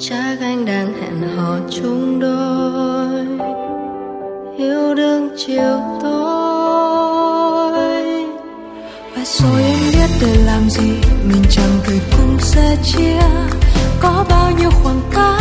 chắc anh đang hẹn hò chung đôi, yêu đương chiều tối. Và rồi em biết để làm gì mình chẳng thể cùng sẻ chia, có bao nhiêu khoảng cách